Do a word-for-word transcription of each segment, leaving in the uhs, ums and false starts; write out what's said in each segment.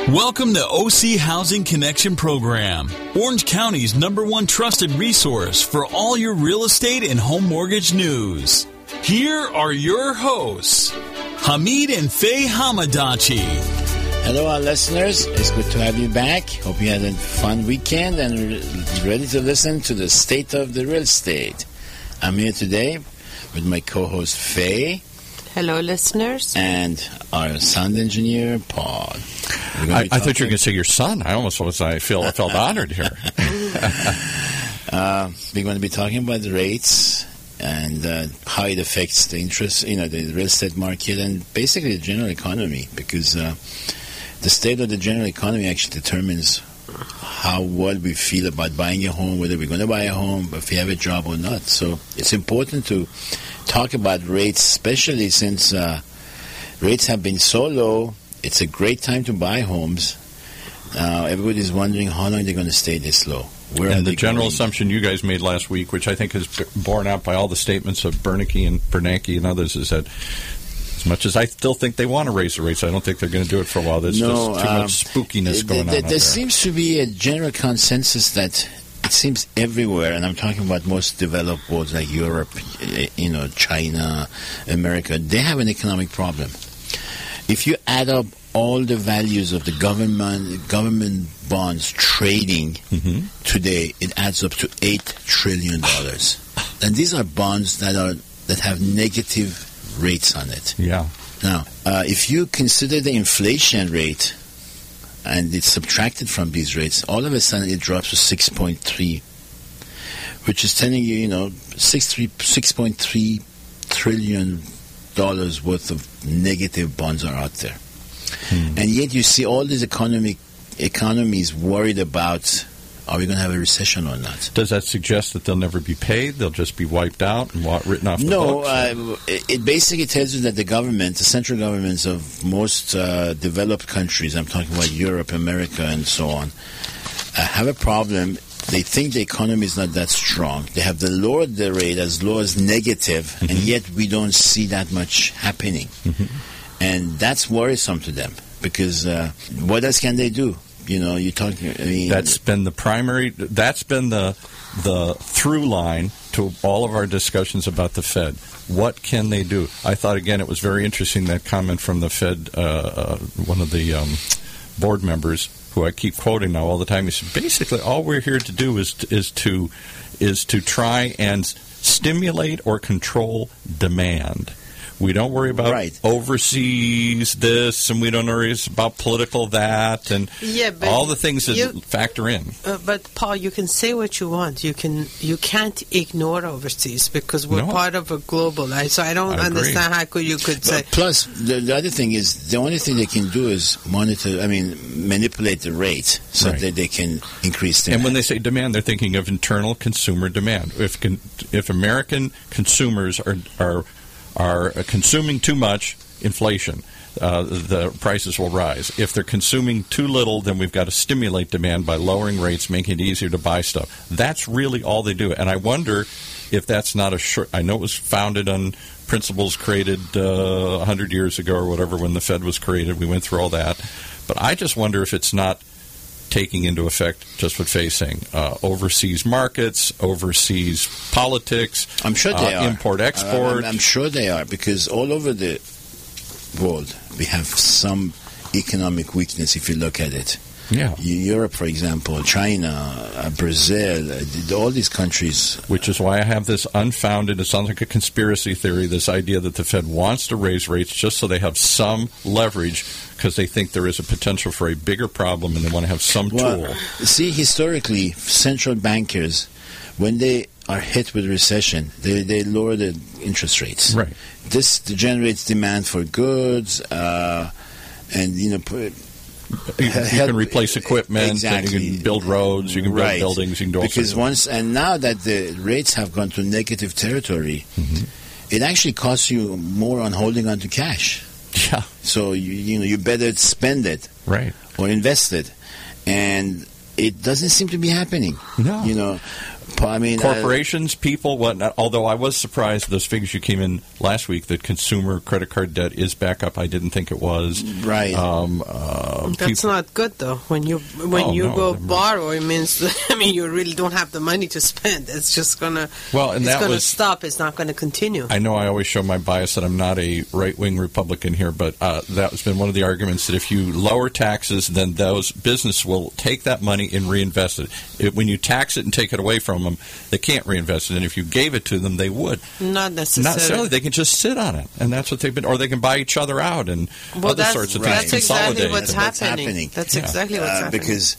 Welcome to O C Housing Connection Program, Orange County's number one trusted resource for all your real estate and home mortgage news. Here are your hosts, Hamid and Faye Hamadachi. Hello, our listeners. It's good to have you back. Hope you had a fun weekend and re- ready to listen to the state of the real estate. I'm here today with my co-host, Faye. Hello, listeners. And our sound engineer, Paul. I, I thought you were going to say your son. I almost was. I feel I felt honored here. uh, we're going to be talking about the rates and uh, how it affects the interest, you know, the real estate market and basically the general economy, because uh, the state of the general economy actually determines how well we feel about buying a home, whether we're going to buy a home, if we have a job or not. So it's important to talk about rates, especially since uh, rates have been so low. It's a great time to buy homes. Uh, everybody's wondering how long they're going to stay this low. Where and the general going? assumption you guys made last week, which I think is borne out by all the statements of Bernanke and Bernanke and others, is that as much as I still think they want to raise the rates, I don't think they're going to do it for a while. There's no, just too um, much spookiness th- going th- on th- out there there. seems to be a general consensus that it seems everywhere, and I'm talking about most developed worlds like Europe, you know, China, America, they have an economic problem. If you add up all the values of the government government bonds trading mm-hmm. today, it adds up to eight trillion dollars. And these are bonds that are that have negative rates on it. Yeah. Now, uh, if you consider the inflation rate and it's subtracted from these rates, all of a sudden it drops to six point three, which is telling you, you know, six point three trillion dollars worth of negative bonds are out there. Hmm. And yet you see all these economic economies worried about, are we going to have a recession or not? Does that suggest that they'll never be paid? They'll just be wiped out and written off the no, books? No, uh, it basically tells you that the government, the central governments of most uh, developed countries, I'm talking about Europe, America, and so on, uh, have a problem. They think the economy is not that strong. They have the lowered the rate as low as negative, mm-hmm. and yet we don't see that much happening. Mm-hmm. And that's worrisome to them, because uh, what else can they do? You know, you're talking. I mean, that's been the primary. That's been the the through line to all of our discussions about the Fed. What can they do? I thought again it was very interesting, that comment from the Fed, uh, uh, one of the um, board members, who I keep quoting now all the time. He said, basically, all we're here to do is to, is to is to try and stimulate or control demand. We don't worry about right. overseas this, and we don't worry about political that, and yeah, all the things that you, factor in. Uh, but Paul, you can say what you want. You can you can't ignore overseas, because we're no. part of a global. So I don't I understand agree. how could you could say. But plus, the, the other thing is the only thing they can do is monitor. I mean, manipulate the rate so right. that they can increase demand. And when they say demand, they're thinking of internal consumer demand. If con, if American consumers are are are consuming too much, inflation, uh, the prices will rise. If they're consuming too little, then we've got to stimulate demand by lowering rates, making it easier to buy stuff. That's really all they do. And I wonder if that's not a short... I know it was founded on principles created uh, one hundred years ago or whatever when the Fed was created. We went through all that. But I just wonder if it's not taking into effect just what Faye's saying, uh, overseas markets, overseas politics, I'm sure they uh, are. import-export. Uh, I'm, I'm sure they are, because all over the world we have some economic weakness if you look at it. Yeah. Europe, for example, China, uh, Brazil, uh, all these countries. Which is why I have this unfounded, it sounds like a conspiracy theory, this idea that the Fed wants to raise rates just so they have some leverage, because they think there is a potential for a bigger problem and they want to have some well, tool. See, historically, central bankers, when they are hit with recession, they, they lower the interest rates. Right. This generates demand for goods, uh, and, you know, put, You, you can replace equipment, exactly. and you can build roads, you can build right. buildings, you can do all because sorts of once and now that the rates have gone to negative territory, mm-hmm. it actually costs you more on holding on to cash. Yeah. So you you know you better spend it, right, or invest it, and it doesn't seem to be happening. No. You know, I mean, corporations, uh, people, whatnot. Although I was surprised those figures you came in last week that consumer credit card debt is back up. I didn't think it was. Right. Um, uh, That's people, not good though. When you when oh, you no, go they're- borrow, it means I mean you really don't have the money to spend. It's just gonna Well, and it's that gonna was- stop. It's not going to continue. I know I always show my bias that I'm not a right-wing Republican here, but uh, that's been one of the arguments that if you lower taxes, then those business will take that money and reinvest it. It- When you tax it and take it away from them, they can't reinvest it. And if you gave it to them, they would. Not necessarily. Not necessarily. They can just sit on it, and that's what they've been. Or they can buy each other out and well, other that's, sorts of right. things. that's exactly Consolidate. what's, That's what's happening. happening. That's Yeah. exactly what's uh, happening. because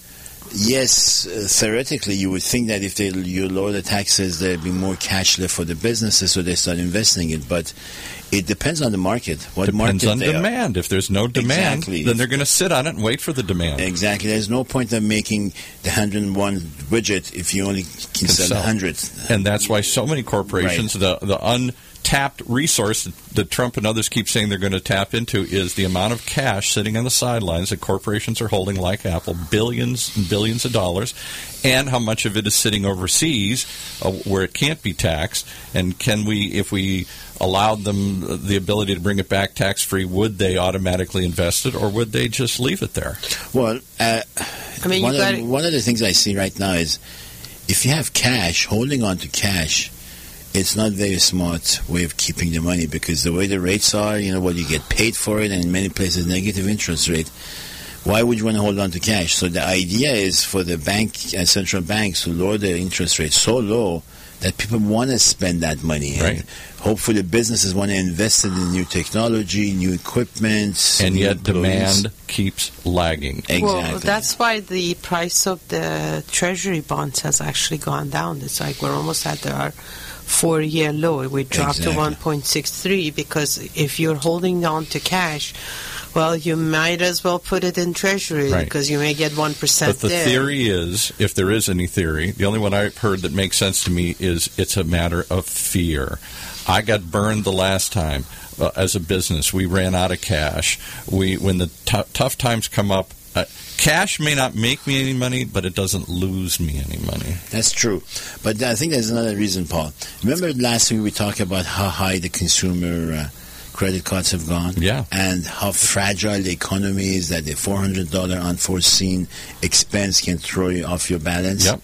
yes, uh, theoretically, you would think that if they you lower the taxes, there'd be more cash left for the businesses, so they start investing it. But it depends on the market. What Depends market on they are. demand. If there's no demand, Exactly. then they're going to sit on it and wait for the demand. Exactly. There's no point of making the one hundred one widget if you only can, Can sell sell. one hundred. And that's why so many corporations, the the untapped resource that Trump and others keep saying they're going to tap into is the amount of cash sitting on the sidelines that corporations are holding, like Apple, billions and billions of dollars, and how much of it is sitting overseas uh, where it can't be taxed. And can we, if we allowed them the ability to bring it back tax-free, would they automatically invest it, or would they just leave it there? Well, uh, I mean, one, you of, got one of the things I see right now is if you have cash, holding on to cash, it's not a very smart way of keeping the money, because the way the rates are, you know, what you get paid for it, and in many places negative interest rate. Why would you want to hold on to cash? So the idea is for the bank, uh, central banks, to lower the interest rate so low that people want to spend that money. And Right. hopefully businesses want to invest in new technology, new equipment. And new yet employees. demand keeps lagging. Exactly. Well, that's why the price of the Treasury bonds has actually gone down. It's like we're almost at our four-year low. We dropped Exactly. to one point six three because if you're holding on to cash, well, you might as well put it in Treasury Right. because you may get one percent But the there. theory is, if there is any theory, the only one I've heard that makes sense to me is it's a matter of fear. I got burned the last time uh, as a business. We ran out of cash. We, when the t- tough times come up, uh, cash may not make me any money, but it doesn't lose me any money. That's true. But I think there's another reason, Paul. Remember last week we talked about how high the consumer uh, credit cards have gone? Yeah. And how fragile the economy is, that the four hundred dollars unforeseen expense can throw you off your balance. Yep.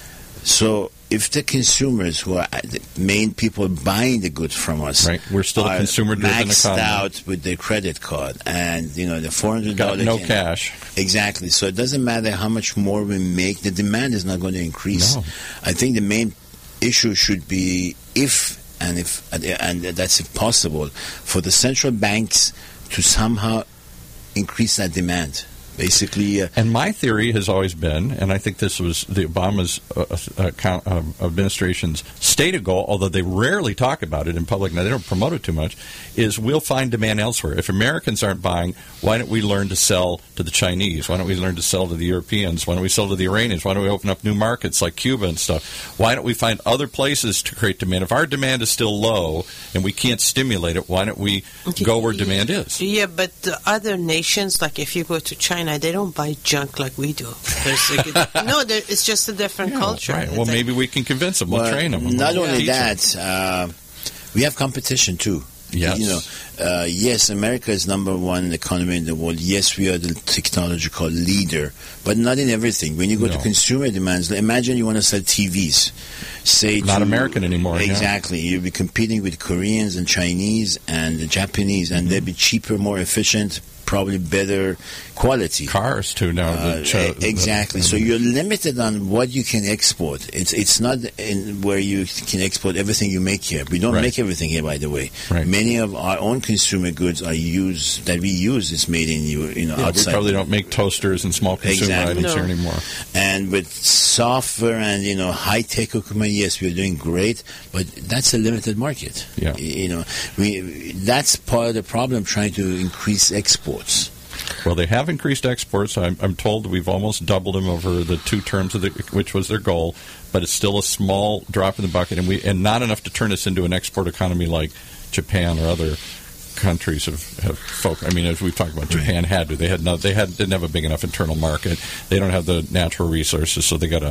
So if the consumers, who are the main people buying the goods from us, Right. We're still a are consumer-driven maxed economy. out with their credit card, and you know the four hundred Got dollars no can, cash. Exactly. So it doesn't matter how much more we make, the demand is not going to increase. No. I think the main issue should be if, and if, and that's if possible, for the central banks to somehow increase that demand. Basically, uh, And my theory has always been, and I think this was the Obama's uh, uh, count, uh, administration's stated goal, although they rarely talk about it in public, now they don't promote it too much, is we'll find demand elsewhere. If Americans aren't buying, why don't we learn to sell to the Chinese? Why don't we learn to sell to the Europeans? Why don't we sell to the Iranians? Why don't we open up new markets like Cuba and stuff? Why don't we find other places to create demand? If our demand is still low and we can't stimulate it, why don't we go where demand is? Yeah, but the other nations, like if you go to China, they don't buy junk like we do. There's like, no, there, it's just a different Yeah, culture. right. It's Well, like- maybe we can convince them. We'll well, train them. not We'll only teach them. that, uh, we have competition too. Yes. You know, uh, yes, America is number one economy in the world. Yes, we are the technological leader, but not in everything. When you go No. to consumer demands, imagine you want to sell T Vs. Say Not to- American anymore, yeah. Exactly. You'll be competing with Koreans and Chinese and the Japanese, and Mm-hmm. they'll be cheaper, more efficient, probably better quality. Cars too now. Uh, the cho- e- exactly. the- So you're limited on what you can export. It's it's not in where you can export everything you make here. We don't Right. make everything here, by the way. Right. Many of our own consumer goods are used that we use is made in you you know Yeah, we outside. probably don't make toasters and small consumer Exactly. items here No. anymore. And with software and you know high tech equipment, yes, we're doing great, but that's a limited market. Yeah. You know, we that's part of the problem trying to increase exports. Well, they have increased exports. I'm, I'm told we've almost doubled them over the two terms of the, which was their goal, but it's still a small drop in the bucket, and we and not enough to turn us into an export economy like Japan or other countries have, have folk. I mean, as we've talked about, Japan had to. They had no. They had didn't have a big enough internal market. They don't have the natural resources, so they got to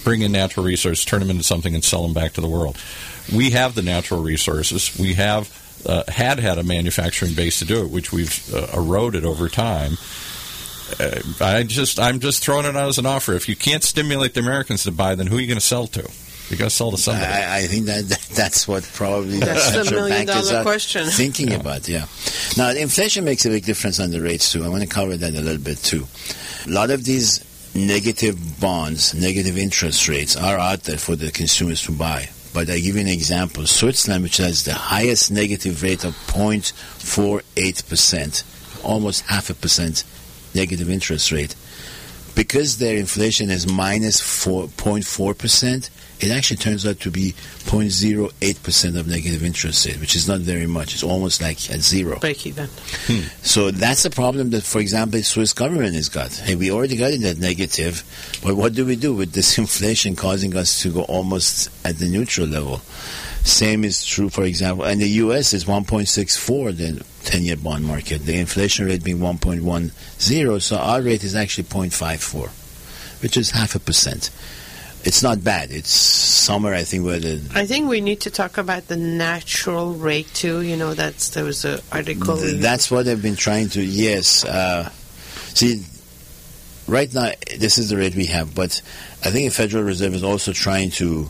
bring in natural resources, turn them into something, and sell them back to the world. We have the natural resources. We have uh, had had a manufacturing base to do it, which we've uh, eroded over time. Uh, I just, I'm just throwing it out as an offer. If you can't stimulate the Americans to buy, then who are you going to sell to? You got to sell to somebody. I, I think that, that that's what probably that's the central million bankers dollar are question. thinking Yeah. about. Yeah. Now, inflation makes a big difference on the rates too. I want to cover that a little bit too. A lot of these negative bonds, negative interest rates are out there for the consumers to buy. But I give you an example. Switzerland, which has the highest negative rate of zero point four eight percent, almost half a percent negative interest rate, because their inflation is minus zero point four percent, it actually turns out to be zero point zero eight percent of negative interest rate, which is not very much. It's almost like at zero. Break even. Hmm. So that's a problem that, for example, the Swiss government has got. Hey, we already got it at negative, but what do we do with this inflation causing us to go almost at the neutral level? Same is true, for example, and the U S is one point six four, the ten-year bond market, the inflation rate being one point one zero, so our rate is actually zero point five four, which is half a percent. It's not bad. It's somewhere, I think, where the... I think we need to talk about the natural rate, too. You know, that's there was an article... Th- that's what I've been trying to... Yes. Uh, see, right now, this is the rate we have, but I think the Federal Reserve is also trying to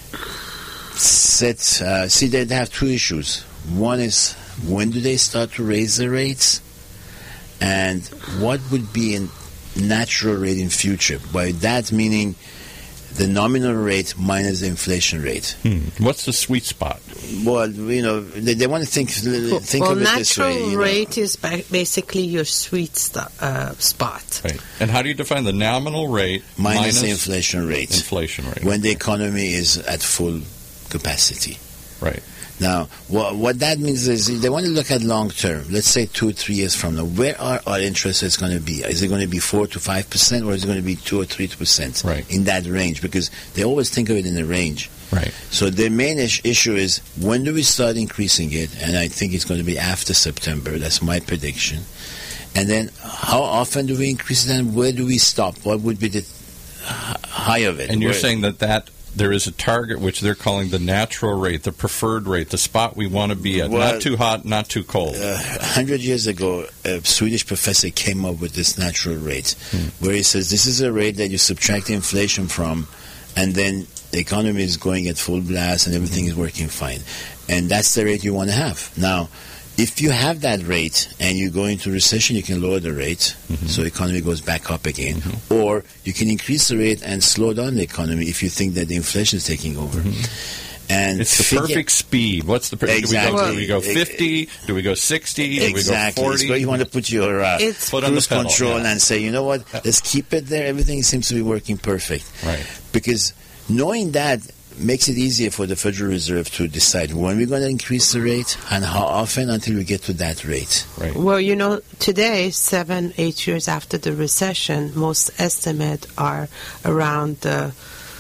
set... Uh, see, they have two issues. One is, when do they start to raise the rates? And what would be a natural rate in future? By that meaning... the nominal rate minus the inflation rate. Hmm. What's the sweet spot? Well, you know, they, they want to think think well, of it this way. natural You know. rate is ba- basically your sweet st- uh, spot. Right. And how do you define the nominal rate minus, minus the inflation rate. inflation rate? When the economy is at full capacity. Right. Now, what, what that means is they want to look at long term. Let's say two or three years from now. Where are our interest rates going to be? Is it going to be four to five percent, or is it going to be two or three percent? Right. In that range, because they always think of it in a range. Right. So the main ish- issue is, when do we start increasing it? And I think it's going to be after September. That's my prediction. And then, how often do we increase it, and where do we stop? What would be the high of it? And you're Where- saying that that there is a target which they're calling the natural rate, the preferred rate, the spot we want to be at. Well, not too hot, not too cold. A uh, hundred years ago, a Swedish professor came up with this natural rate, Hmm. where he says this is a rate that you subtract inflation from, and then the economy is going at full blast and everything is working fine. And that's the rate you want to have. Now, if you have that rate and you go into recession, you can lower the rate, Mm-hmm. so the economy goes back up again. Mm-hmm. Or you can increase the rate and slow down the economy if you think that the inflation is taking over. Mm-hmm. And It's the figure- perfect speed. What's the per- Exactly. Do we go, do we go fifty? Do we go sixty? Do Exactly. we go It's forty? where you want to put your uh, It's- Foot on the cruise pedal, control yeah. and say, you know what, let's keep it there. Everything seems to be working perfect. Right. Because knowing that makes it easier for the Federal Reserve to decide when we're going to increase the rate and how often until we get to that rate. Right. Well, you know, today, seven, eight years after the recession, most estimates are around uh,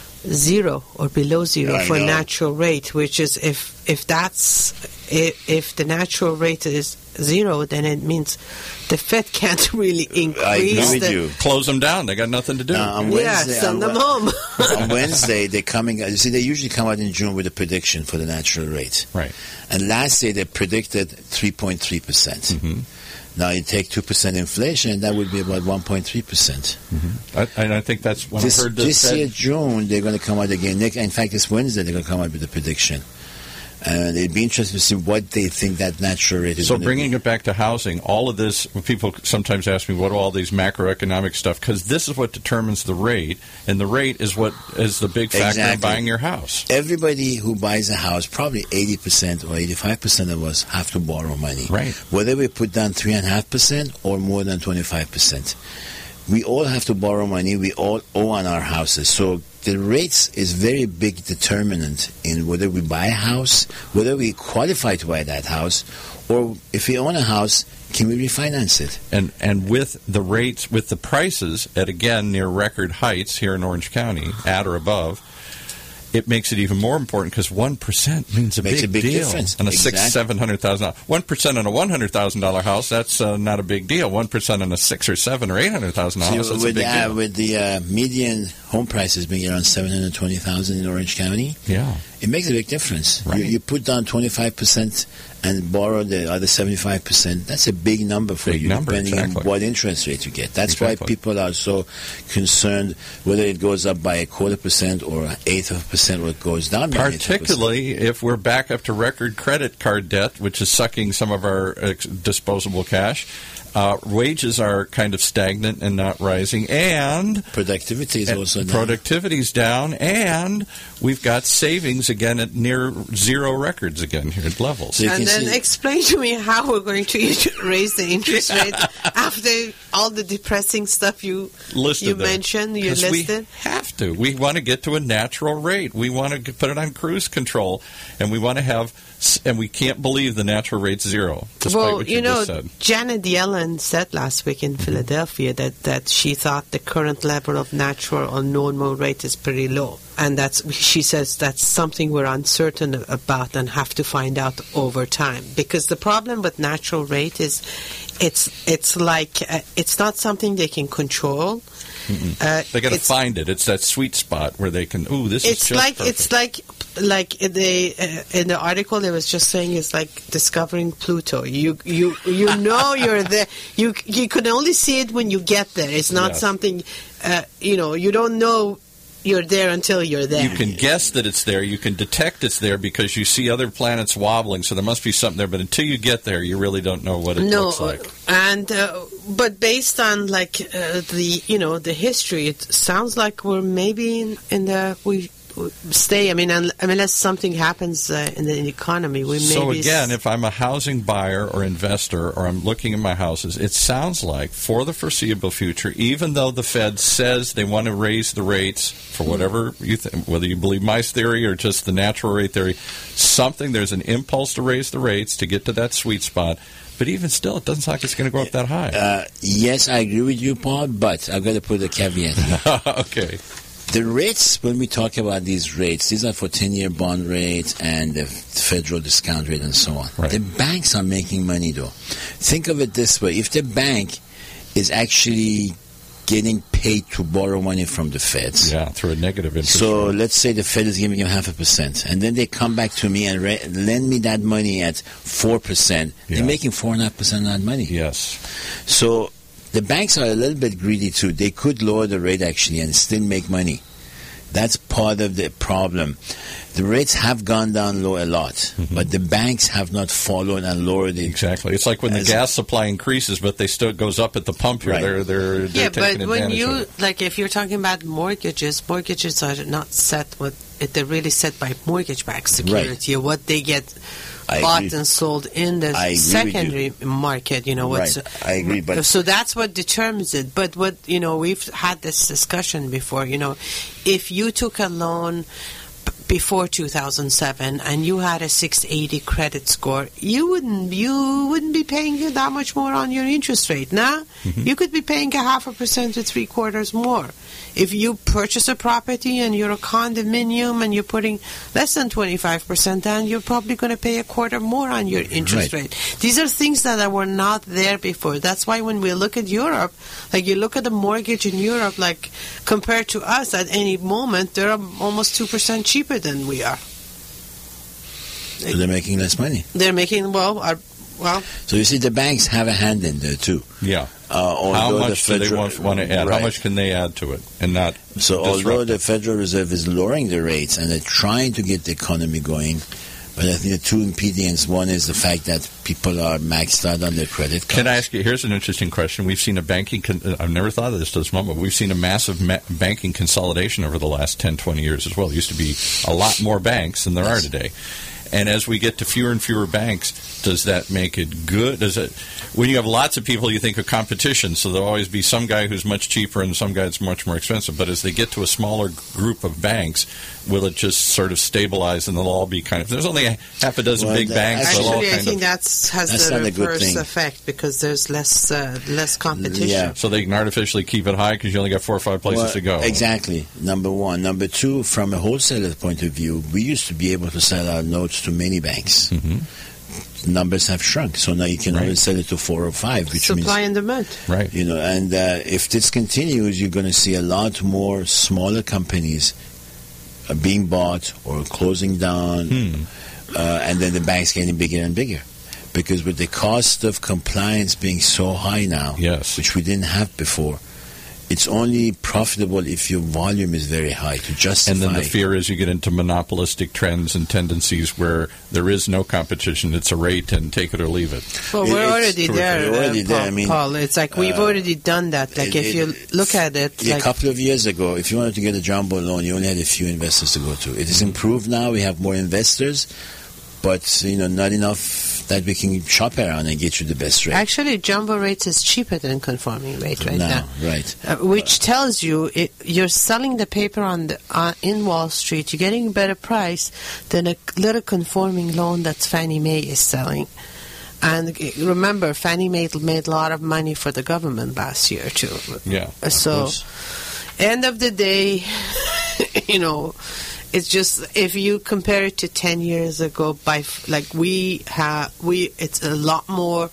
zero or below zero I for know. natural rate, which is if if that's if, if the natural rate is zero, then it means the Fed can't really increase. I agree with the, you. Close them down. They got nothing to do. Uh, on Yeah, Wednesday, send on, them home. on Wednesday, they're coming. You see, they usually come out in June with a prediction for the natural rate. Right. And last year they predicted three point three percent. Mm-hmm. Now you take two percent inflation, and that would be about one point three percent. I, and I think that's when This, I heard the this Fed- year, June, they're going to come out again. Nick, in fact, this Wednesday, they're going to come out with a prediction. And it'd be interesting to see what they think that natural rate is So going to bringing be. it back to housing, all of this, people sometimes ask me, what are all these macroeconomic stuff? Because this is what determines the rate, and the rate is what is the big factor in Exactly. buying your house. Everybody who buys a house, probably eighty percent or eighty-five percent of us have to borrow money. Right. Whether we put down three point five percent or more than twenty-five percent. We all have to borrow money. We all owe on our houses. So the rates is very big determinant in whether we buy a house, whether we qualify to buy that house, or if we own a house, can we refinance it? And and with the rates, with the prices at, again, near record heights here in Orange County, at or above, it makes it even more important because one percent means a Makes big, a big deal. difference. On a Exactly. six, seven hundred thousand dollars. One percent on a one hundred thousand dollar house, that's uh, not a big deal. One percent on a six or seven or eight hundred thousand dollar house, See, that's with, a big uh, deal. with the uh, median home prices being around seven hundred twenty thousand in Orange County, Yeah. it makes a big difference. Right. You, you put down twenty-five percent and borrow the other seventy-five percent. That's a big number for Big you, number, depending exactly. on what interest rate you get. That's why Exactly. people are so concerned whether it goes up by a quarter percent or an eighth of a percent or it goes down by an eighth of a percent. Particularly if we're back up to record credit card debt, which is sucking some of our ex- disposable cash. Uh, wages are kind of stagnant and not rising, and Productivity is also down. productivity's down, and we've got savings again at near zero records again here at levels. So you And can then see- explain to me how we're going to raise the interest rate after all the depressing stuff you Listed you there. mentioned, you 'Cause listed. We have to. We want to get to a natural rate. We want to put it on cruise control, and we want to have. And we can't believe the natural rate's zero, despite Well, what you, you, know, just said. Janet Yellen said last week in Philadelphia that, that she thought the current level of natural or normal rate is pretty low. And that's she says that's something we're uncertain about and have to find out over time. Because the problem with natural rate is it's it's like uh, it's not something they can control. Uh, They got to it's- find it. It's that sweet spot where they can. Ooh, this is it's just like perfect. it's like like in the uh, in the article they was just saying it's like discovering Pluto. You you you know you're there. You you can only see it when you get there. It's not Yes. something uh, you know. You don't know you're there until you're there. You can guess that it's there. You can detect it's there because you see other planets wobbling. So there must be something there. But until you get there, you really don't know what it no, looks like. and uh, but based on like uh, the you know the history, it sounds like we're maybe in, in the we. Stay. I mean, un- unless something happens uh, in the economy, we may So be again, if I'm a housing buyer or investor, or I'm looking at my houses, it sounds like for the foreseeable future, even though the Fed says they want to raise the rates for whatever you th- whether you believe my theory or just the natural rate theory, something there's an impulse to raise the rates to get to that sweet spot. But even still, it doesn't sound like it's going to go up that high. Uh, yes, I agree with you, Paul, but I've got to put a caveat here. Okay. The rates, when we talk about these rates, these are for ten-year bond rates and the federal discount rate and so on. Right. The banks are making money, though. Think of it this way. If the bank is actually getting paid to borrow money from the feds, Yeah, through a negative interest so rate. let's say the Fed is giving them half a percent, and then they come back to me and re- lend me that money at four percent. Yeah. They're making four point five percent of that money. Yes. So the banks are a little bit greedy too. They could lower the rate actually and still make money. That's part of the problem. The rates have gone down low a lot, Mm-hmm. but the banks have not followed and lowered it. Exactly. It's like when the As- gas supply increases, but they still goes up at the pump here. Right. They're they're, they're Yeah, taking but when advantage you of it. like, if you're talking about mortgages, mortgages are not set with they're really set by mortgage-backed security. Or what they get I bought agree. and sold in the I agree with secondary market. You know, what's Right. I agree, but so that's what determines it. But what you know, we've had this discussion before. You know, if you took a loan b- before two thousand seven and you had a six eighty credit score, you wouldn't you wouldn't be paying that much more on your interest rate. Now you could be paying a half a percent to three quarters more. If you purchase a property and you're a condominium and you're putting less than twenty-five percent down, you're probably going to pay a quarter more on your interest Right. rate. These are things that were not there before. That's why when we look at Europe, like you look at the mortgage in Europe, like compared to us at any moment, they're almost two percent cheaper than we are. so they're making less money. They're making, well, our, well, So you see, the banks have a hand in there too. Yeah. Uh, How although much the do they Federal- want, want to add? Right. How much can they add to it and not So although disrupt the it? Federal Reserve is lowering the rates and they're trying to get the economy going, but I think the two impediments, one is the fact that people are maxed out on their credit cards. Can I ask you, here's an interesting question. We've seen a banking, con- I've never thought of this to this moment, but we've seen a massive ma- banking consolidation over the last ten, twenty years as well. There used to be a lot more banks than there Yes. are today. And as we get to fewer and fewer banks, does that make it good? Does it, when you have lots of people, you think of competition, so there'll always be some guy who's much cheaper and some guy that's much more expensive. But as they get to a smaller group of banks, will it just sort of stabilize and they'll all be kind of... There's only a half a dozen well, big banks. Actually, all I kind think of, that's has that's the not a good reverse thing. effect because there's less uh, less competition. Yeah. so they can artificially keep it high because you only got four or five places Well, to go. Exactly, number one. Number two, from a wholesaler point of view, we used to be able to sell our notes to many banks. Mm-hmm. Numbers have shrunk, so now you can Right. only sell it to four or five, which Supply means... and demand. Right. You know, and uh, if this continues, you're going to see a lot more smaller companies uh, being bought or closing down, Hmm. uh, and then the banks getting bigger and bigger. Because with the cost of compliance being so high now, Yes. which we didn't have before, it's only profitable if your volume is very high to justify. And then the fear is you get into monopolistic trends and tendencies where there is no competition. It's a rate and take it or leave it. Well, It- we're it's already true. there, We're already uh, there. Paul, I mean, Paul. It's like we've uh, already done that. Like it- if you it- look at it, a like couple of years ago, if you wanted to get a jumbo loan, you only had a few investors to go to. It is improved now. We have more investors, but you know, not enough that we can shop around and get you the best rate. actually jumbo rates is cheaper than conforming rate right now. right. Uh, which tells you it, you're selling the paper on the uh, in Wall Street. You're getting a better price than a little conforming loan that Fannie Mae is selling. And uh, remember, Fannie Mae made a lot of money for the government last year too. Yeah. Uh, So, course. end of the day, you know, it's just if you compare it to ten years ago, by f- like we have we, it's a lot more.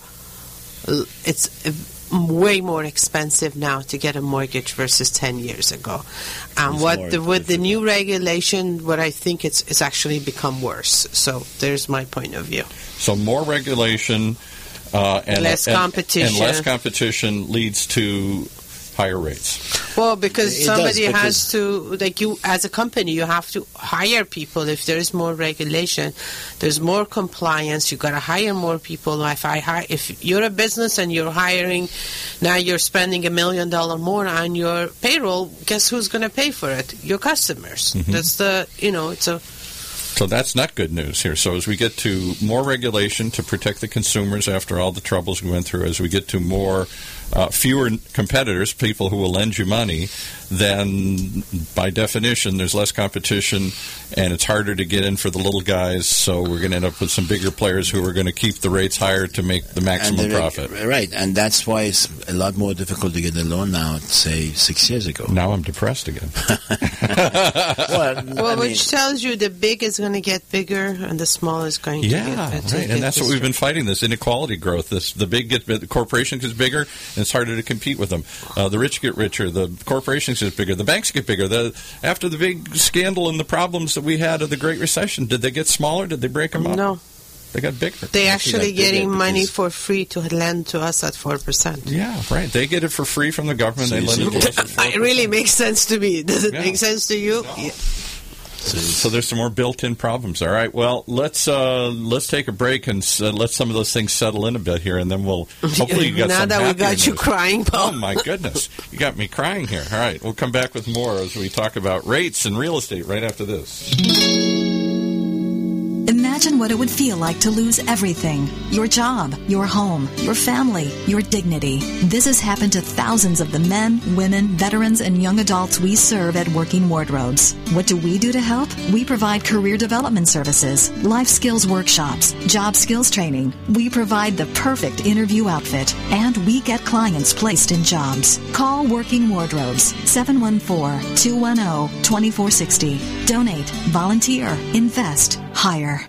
It's way more expensive now to get a mortgage versus ten years ago. And It's what more the, with the difficult. new regulation, what I think it's it's actually become worse. So there's my point of view. So more regulation uh, and Less and- competition. and less competition leads to higher rates. Well, because It somebody does, has to, like you, as a company, you have to hire people. If there is more regulation, there's more compliance. You got to hire more people. If I hire, if you're a business and you're hiring, now you're spending a million dollar more on your payroll. Guess who's going to pay for it? Your customers. Mm-hmm. That's the, you know, it's a. So that's not good news here. So as we get to more regulation to protect the consumers after all the troubles we went through, as we get to more uh, fewer competitors, people who will lend you money, then by definition there's less competition and it's harder to get in for the little guys. So we're going to end up with some bigger players who are going to keep the rates higher to make the maximum And the reg- profit. Right, and that's why it's a lot more difficult to get a loan now, say, six years ago. Now I'm depressed again. Well, Well, I mean, which tells you the big is going to get bigger and the small is going to Yeah, get better. right. And that's what we've been fighting, this inequality growth. This the big get the corporation gets bigger, and it's harder to compete with them. Uh, the rich get richer, the corporations get bigger, the banks get bigger. The after the big scandal and the problems that we had of the Great Recession, did they get smaller? Did they break them up? No. They got bigger. They actually got bigger getting money because- for free to lend to us at four percent. Yeah, right. They get it for free from the government. So they you lend see- it to us. at four percent. It really makes sense to me. Does it Yeah. make sense to you? No. Yeah. So there's some more built-in problems. All right. Well, let's uh, let's take a break and uh, let some of those things settle in a bit here, and then we'll hopefully you got now some that we happier got you news. crying, Paul. Oh my goodness, you got me crying here. All right, we'll come back with more as we talk about rates and real estate right after this. Imagine what it would feel like to lose everything. Your job, your home, your family, your dignity. This has happened to thousands of the men, women, veterans, and young adults we serve at Working Wardrobes. What do we do to help? We provide career development services, life skills workshops, job skills training. We provide the perfect interview outfit, and we get clients placed in jobs. Call Working Wardrobes, seven one four, two one zero, two four six zero. Donate, volunteer, invest, hire.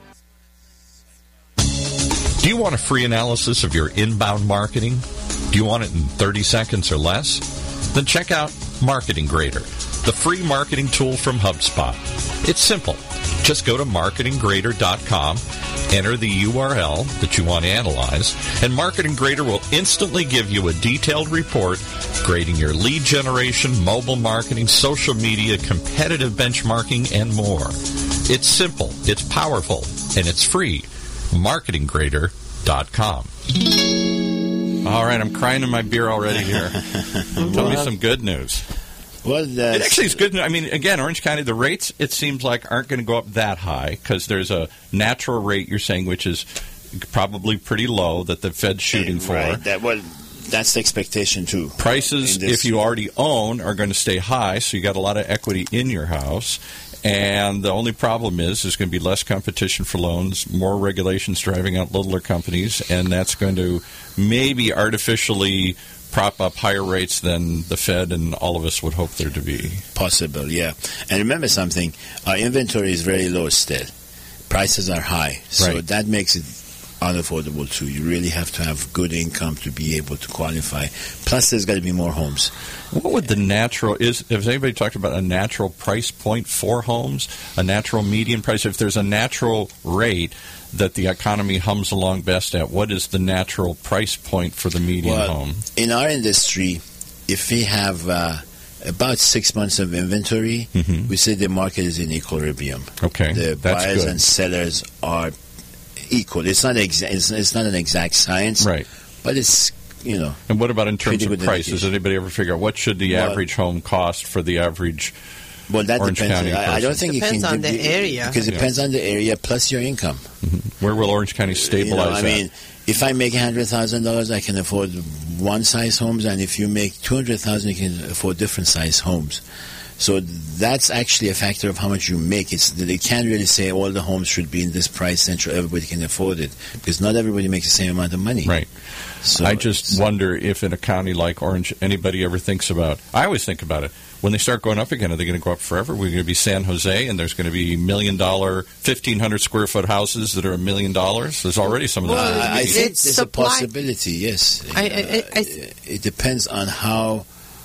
Do you want a free analysis of your inbound marketing? Do you want it in thirty seconds or less? Then check out Marketing Grader, the free marketing tool from HubSpot. It's simple. Just go to marketing grader dot com, enter the U R L that you want to analyze, and Marketing Grader will instantly give you a detailed report grading your lead generation, mobile marketing, social media, competitive benchmarking, and more. It's simple, it's powerful, and it's free. marketing grader dot com. All right, I'm crying in my beer already here. Tell me some good news. Well, it actually is good. I mean, again, Orange County, the rates, it seems like, aren't going to go up that high because there's a natural rate, you're saying, which is probably pretty low that the Fed's shooting for. Right. That, well, that's the expectation, too. Prices, if you already own, are going to stay high, so you got a lot of equity in your house. And the only problem is there's going to be less competition for loans, more regulations driving out littler companies, and that's going to maybe artificially prop up higher rates than the Fed and all of us would hope there to be. Possible, yeah. And remember something, our inventory is very low still. Prices are high, so right. that makes it unaffordable too. You really have to have good income to be able to qualify. Plus, there's got to be more homes. What would the natural is? Has anybody talked about a natural price point for homes? A natural median price? If there's a natural rate that the economy hums along best at, what is the natural price point for the median well, home? In our industry, if we have uh, about six months of inventory, mm-hmm. we say the market is in equilibrium. Okay, the that's buyers good. and sellers are equal. It's not exa- it's, it's not an exact science, right? But it's, you know. And what about in terms of price? indication. Does anybody ever figure out what should the well, average home cost for the average? Well, that Orange depends. County I, I don't think depends you can on the area because it yeah. depends on the area plus your income. Mm-hmm. Where will Orange County stabilize? You know, I at? mean, if I make a hundred thousand dollars, I can afford one size homes, and if you make two hundred thousand, you can afford different size homes. So that's actually a factor of how much you make. It's they can't really say all the homes should be in this price range so everybody can afford it, because not everybody makes the same amount of money. Right. So I just wonder if in a county like Orange, anybody ever thinks about. I always think about it. When they start going up again, are they going to go up forever? We're going to be San Jose, and there's going to be million dollar, fifteen hundred square foot houses that are a million dollars. There's already some of well, those. I think it's there's supply. a possibility. Yes, I, I, uh, I, it depends on how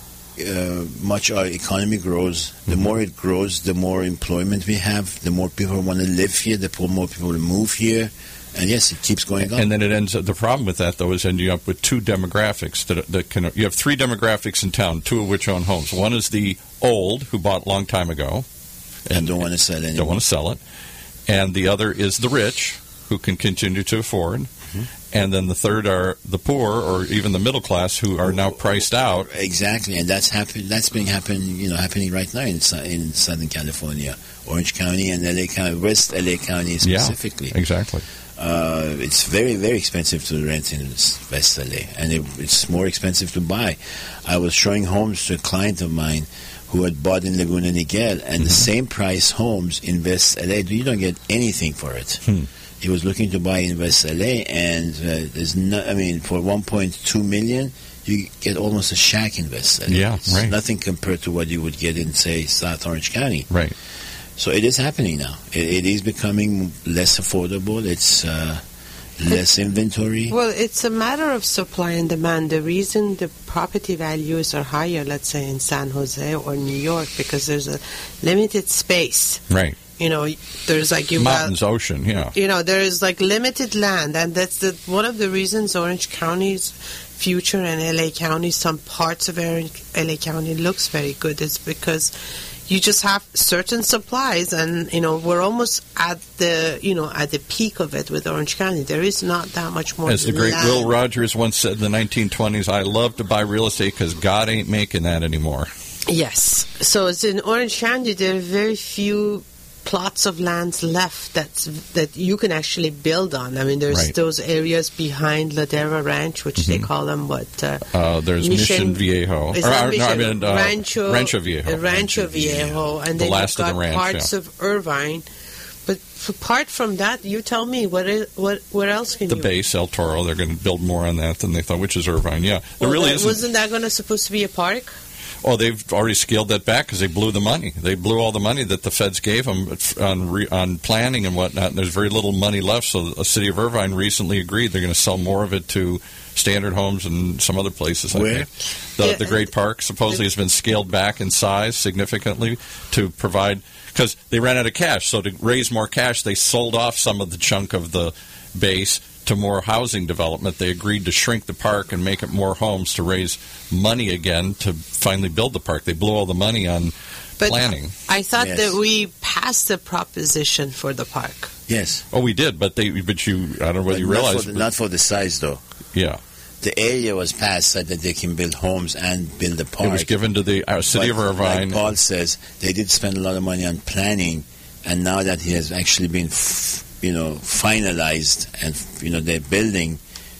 uh, much our economy grows. The mm-hmm. more it grows, the more employment we have. The more people want to live here. The more people will move here. And yes, it keeps going up. And then it ends up, the problem with that, though, is ending up with two demographics that, that can, you have three demographics in town, two of which own homes. One is the old, who bought a long time ago. And, and don't want to sell anymore. Don't want to sell it. And the other is the rich, who can continue to afford. Mm-hmm. And then the third are the poor, or even the middle class, who are now priced out. Exactly, and that's happen. That's being happen. You know, happening right now in in Southern California, Orange County and L A County, West L A County specifically. Yeah, exactly. Uh, it's very, very expensive to rent in West L A, and it, it's more expensive to buy. I was showing homes to a client of mine who had bought in Laguna Niguel, and mm-hmm. the same price homes in West L A, you don't get anything for it. Hmm. He was looking to buy in West L A, and uh, there's no, I mean, for one point two million dollars, you get almost a shack in West L A. Yeah, it's right. nothing compared to what you would get in, say, South Orange County. Right. So it is happening now. It, it is becoming less affordable. It's uh, less inventory. Well, it's a matter of supply and demand. The reason the property values are higher, let's say in San Jose or New York, because there's a limited space. Right. You know, there's like you mountains, got, ocean, yeah. You know, there is like limited land, and that's the, one of the reasons Orange County's future and L A County, some parts of L A County looks very good. It's because you just have certain supplies, and you know we're almost at the you know at the peak of it with Orange County. There is not that much more. As the great land. Will Rogers once said in the nineteen twenties, "I love to buy real estate because God ain't making that anymore." Yes. So it's in Orange County. There are very few plots of lands left that's that you can actually build on. I mean, there's right. those areas behind Ladera Ranch, which mm-hmm. they call them what? Uh, uh, there's Mission, Mission Viejo. Is or, that or, Mission, no, I mean, uh, Rancho, Rancho Viejo. Rancho, Rancho Viejo, Viejo. And the then last you've got of the ranch, parts yeah. of Irvine. But apart from that, you tell me, what is, what where else can the you... The base, El Toro, they're going to build more on that than they thought, which is Irvine, yeah. There well, really that, isn't... Wasn't that going to supposed to be a park? Oh, they've already scaled that back because they blew the money. They blew all the money that the feds gave them on re, on planning and whatnot. And there's very little money left. So the city of Irvine recently agreed they're going to sell more of it to Standard Homes and some other places. Where? I think. The, yeah, the Great Park supposedly has been scaled back in size significantly to provide, because they ran out of cash. So to raise more cash, they sold off some of the chunk of the base to more housing development. They agreed to shrink the park and make it more homes to raise money again to finally build the park. They blew all the money on but planning. I thought yes. that we passed the proposition for the park. Yes. Oh, we did, but they, but you, I don't know whether but you not realize. For the, not for the size, though. Yeah. the area was passed so that they can build homes and build a park. It was given to the uh, city but of Irvine. Like Paul says, they did spend a lot of money on planning, and now that he has actually been, f- you know, finalized, and you know they're building,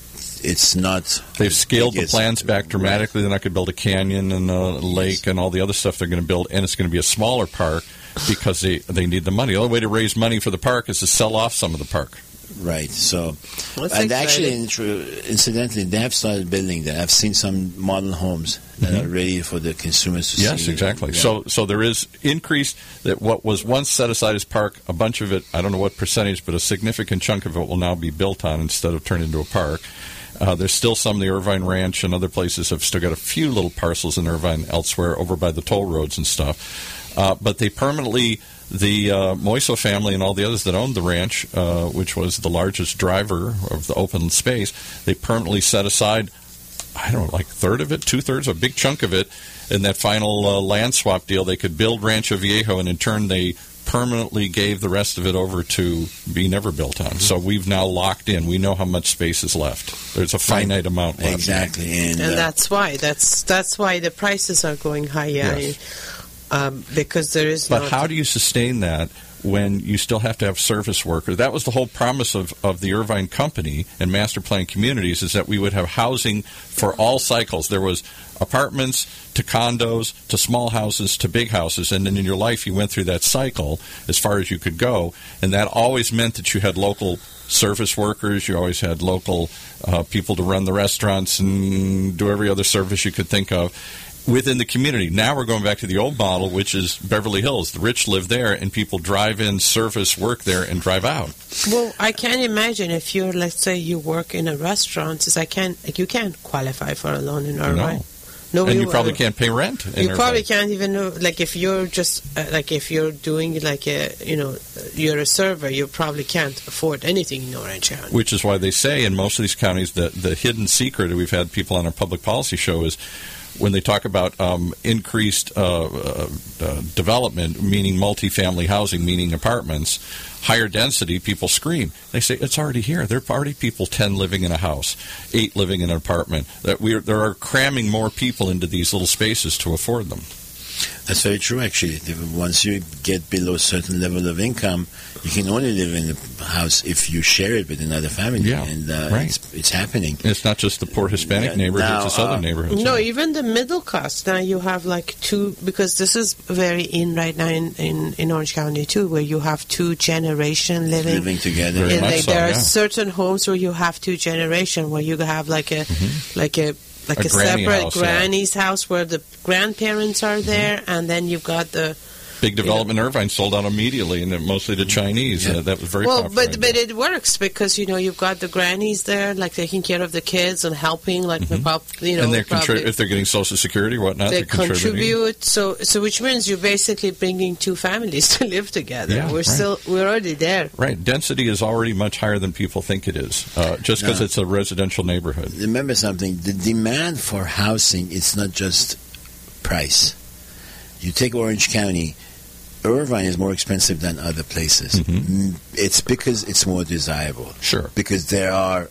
it's not. They've scaled the biggest, plans back dramatically. Right. Then I could build a canyon and a lake and all the other stuff they're going to build, and it's going to be a smaller park because they they need the money. The only way to raise money for the park is to sell off some of the park. Right. So, That's and exciting. actually, incidentally, they have started building that. I've seen some model homes that Mm-hmm. are ready for the consumers to see. Yes, exactly. Yeah. So, so there is increase that what was once set aside as park, a bunch of it, I don't know what percentage, but a significant chunk of it will now be built on instead of turned into a park. Uh, there's still some, the Irvine Ranch and other places have still got a few little parcels in Irvine elsewhere over by the toll roads and stuff. Uh, but they permanently, the uh, Moiso family and all the others that owned the ranch, uh, which was the largest driver of the open space, they permanently set aside, I don't know, like a third of it, two-thirds, a big chunk of it, in that final uh, land swap deal. They could build Rancho Viejo, and in turn they permanently gave the rest of it over to be never built on. Mm-hmm. So we've now locked in. We know how much space is left. There's a finite amount left. Exactly. And, and uh, that's why that's that's why the prices are going higher. Yes. Um, because there is But not how do you sustain that when you still have to have service workers? That was the whole promise of, of the Irvine Company and Master Plan Communities, is that we would have housing for all cycles. There was apartments to condos to small houses to big houses, and then in your life you went through that cycle as far as you could go, and that always meant that you had local service workers, you always had local uh, people to run the restaurants and do every other service you could think of within the community. Now we're going back to the old model, which is Beverly Hills. The rich live there, and people drive in, service, work there, and drive out. Well, I can't imagine if you're, let's say, you work in a restaurant. Is I can't, like, you can't qualify for a loan in Irvine. No. No, And you probably can't pay rent. in You Irvine. probably can't even know, like, if you're just, uh, like, if you're doing, like, a, you know, you're a server, you probably can't afford anything in Orange County. Which is why they say in most of these counties that the hidden secret, and we've had people on our public policy show, is when they talk about um, increased uh, uh, uh, development, meaning multifamily housing, meaning apartments, higher density, people scream. They say, it's already here. There are already people, ten living in a house, eight living in an apartment. That we are, there are cramming more people into these little spaces to afford them. That's very true, actually. Once you get below a certain level of income, you can only live in a house if you share it with another family. Yeah, and uh, right. it's, it's happening. And it's not just the poor Hispanic Yeah, neighborhoods, now, it's other uh, neighborhoods. No, yeah. even the middle class. Now you have like two, because this is very in right now in, in, in Orange County too, where you have two generation living. Living together. Very And much like, so, there yeah. are certain homes where you have two generation, where you have like a Mm-hmm. like a like A a, granny separate house, yeah. granny's house where the grandparents are there, and then you've got the Big development in Irvine sold out immediately, and then mostly to Chinese. Yeah. Uh, that was very well, popular. but but it works because you know you've got the grannies there, like taking care of the kids and helping, like the pop, you know, and they're probably- contri- if they're getting Social Security or whatnot, they they're contributing. contribute. So, so which means you're basically bringing two families to live together. Yeah, we're right. still, we're already there. Right. Density is already much higher than people think it is, uh, just because No. it's a residential neighborhood. Remember something, the demand for housing is not just price. You take Orange County, Irvine is more expensive than other places. Mhm. Mm, It's because it's more desirable. Sure. Because there are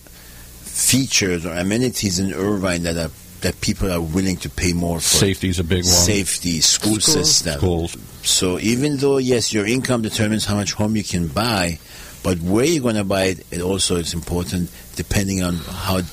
features or amenities in Irvine that are that people are willing to pay more for. Safety's a big one. Safety, school Schools. system. Schools. So even though, yes, your income determines how much home you can buy, but where you're going to buy it, it also is important depending on how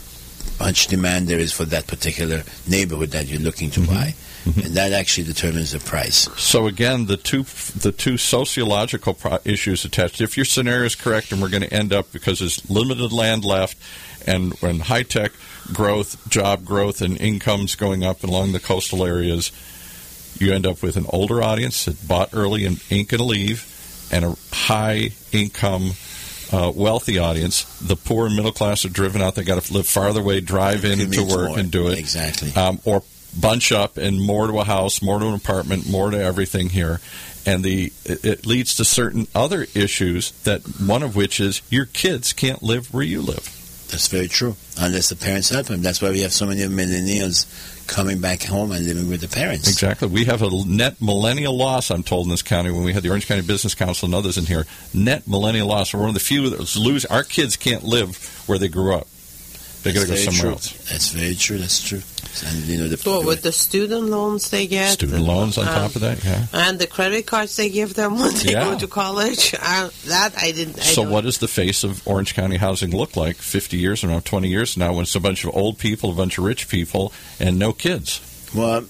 much demand there is for that particular neighborhood that you're looking to Mhm. buy. And that actually determines the price. So again, the two the two sociological pro- issues attached. If your scenario is correct, and we're going to end up because there's limited land left, and when high tech growth, job growth, and incomes going up along the coastal areas, you end up with an older audience that bought early and ain't going to leave, and a high income. Uh, wealthy audience. The poor and middle class are driven out. They got to live farther away, drive in to Commute work more. and do it. Exactly. Um, or bunch up and more to a house, more to an apartment, more to everything here. And the it, it leads to certain other issues, that one of which is your kids can't live where you live. That's very true. Unless the parents help them. That's why we have so many millennials coming back home and living with the parents. Exactly. We have a net millennial loss, I'm told, in this county. When we had the Orange County Business Council and others in here, net millennial loss. We're one of the few that lose. Our kids can't live where they grew up. They got to go very somewhere true. else. That's very true. That's true. And you know the Well, with the student loans they get, Student loans on um, top of that, yeah. and the credit cards they give them when they Yeah. go to college. Uh, that I didn't. I So don't- what does the face of Orange County housing look like fifty years from now, twenty years from now, when it's a bunch of old people, a bunch of rich people, and no kids? Well,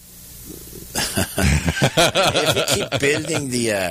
if we keep building the, uh,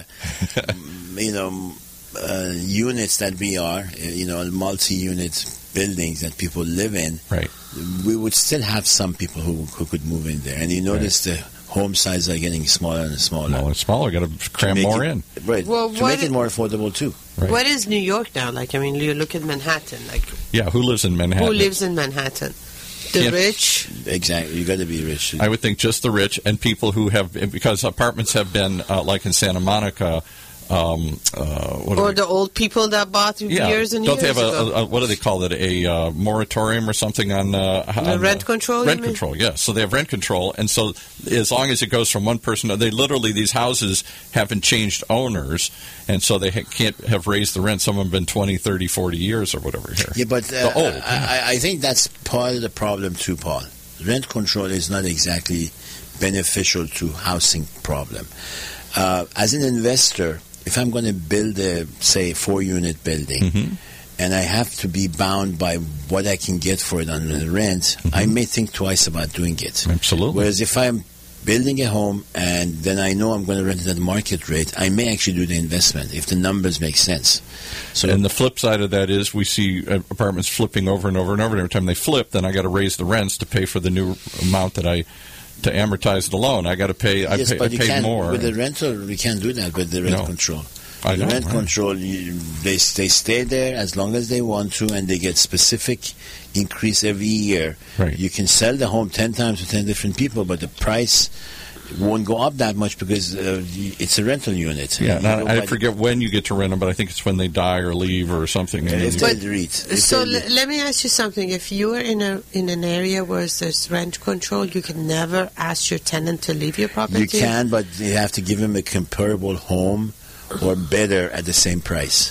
you know, uh, units that we are, uh, you know, multi-unit buildings that people live in, Right. we would still have some people who, who could move in there. And you notice the home sizes are getting smaller and smaller. Smaller, smaller. Got to To cram make more it- in. Right. Well, to what make it it- more affordable, too. Right. What is New York now? Like, I mean, you look at Manhattan. Like, Yeah, who lives in Manhattan? who lives in Manhattan? The Can't- rich. Exactly. You got to be rich. I would think just the rich and people who have, because apartments have been, uh, like in Santa Monica, um, uh, what do Or we- the old people that bought yeah, years and don't years they have ago. a, a, what do they call it, a uh, moratorium or something on, uh, on rent uh, control, you Rent mean? control, yes. So they have rent control, and so as long as it goes from one person, they literally, these houses haven't changed owners, and so they ha- can't have raised the rent. Some of them have been twenty, thirty, forty years or whatever here. Yeah, but uh, The old. I, I- I think that's part of the problem too, Paul. Rent control is not exactly beneficial to housing problem. Uh, as an investor, if I'm going to build a, say, four-unit building, Mm-hmm. and I have to be bound by what I can get for it on the rent, I may think twice about doing it. Absolutely. Whereas if I'm building a home and then I know I'm going to rent it at market rate, I may actually do the investment if the numbers make sense. So And the flip side of that is we see uh, apartments flipping over and over and over. And every time they flip, then I got to raise the rents to pay for the new amount that I to amortize the loan. I got to pay. I yes, pay, but I you pay can't, more. with the rental, we can't do that with the rent No. control. I the know, rent right. control, you, they they stay there as long as they want to, and they get specific increase every year. Right. You can sell the home ten times to ten different people, but the price won't go up that much because uh, it's a rental unit. Yeah, and You I, go I by forget when you get to rent them, but I think it's when they die or leave or something. the- And if then- they read. If So they- l- let me ask you something. If you are in a in an area where there's rent control, you can never ask your tenant to leave your property. you can, but you have to give them a comparable home or better at the same price.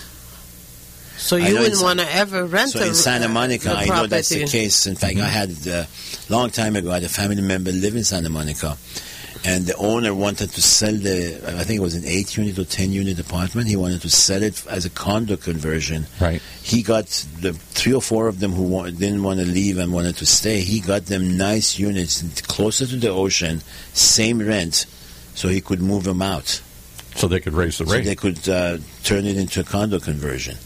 So I you know wouldn't in- want to ever rent So a in Santa Monica, a I know that's the property. case. In fact, I had a long time ago, I had a family member live in Santa Monica, and the owner wanted to sell the, I think it was an eight-unit or ten-unit apartment. He wanted to sell it as a condo conversion. Right. He got the three or four of them who wa- didn't want to leave and wanted to stay. He got them nice units closer to the ocean, same rent, so he could move them out. so they could raise the So rate. they could uh, turn it into a condo conversion.